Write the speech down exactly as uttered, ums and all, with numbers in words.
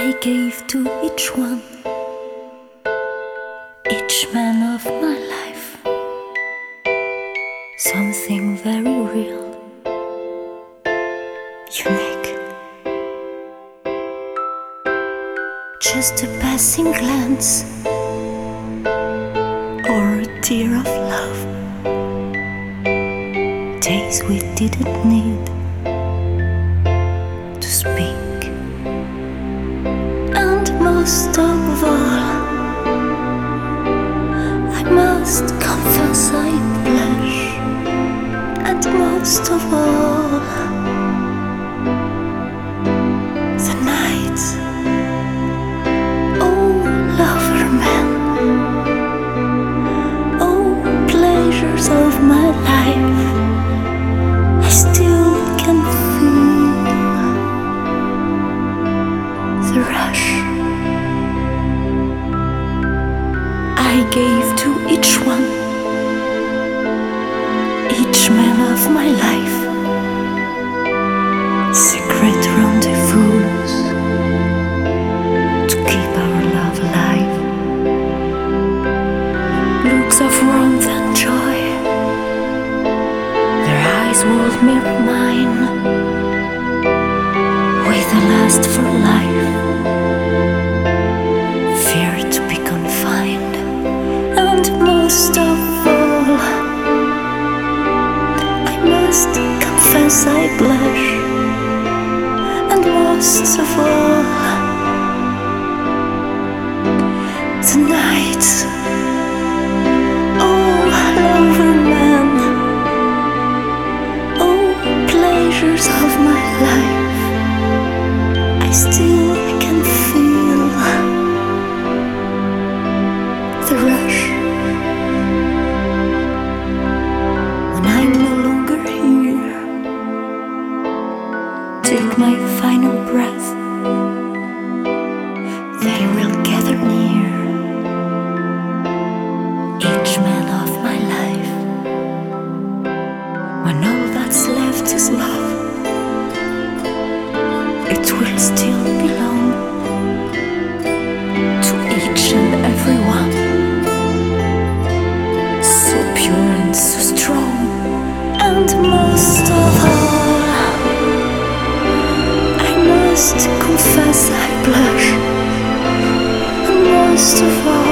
I gave to each one, each man of my life, something very real, unique. Just a passing glance or a tear of love, days we didn't need to speak. And most of all, I must confess I blush. And most of all, the night, oh lover man, oh pleasures of my life, I still can feel the rush. I gave to each one, each man of my life, secret rendezvous to keep our love alive, looks of warmth and joy, their eyes would mirror mine, with a last for life, fear to be confined. And most of all, I must confess I blush. And most of all, tonight, oh lover man, oh pleasures of my life, I still can feel the rush. When I'm no longer here, take my final breath, they will gather near, each man of my life, when all that's left is love, it will still belong to each and every one, so pure and so strong. And most of all, I must confess I blush. And most of all,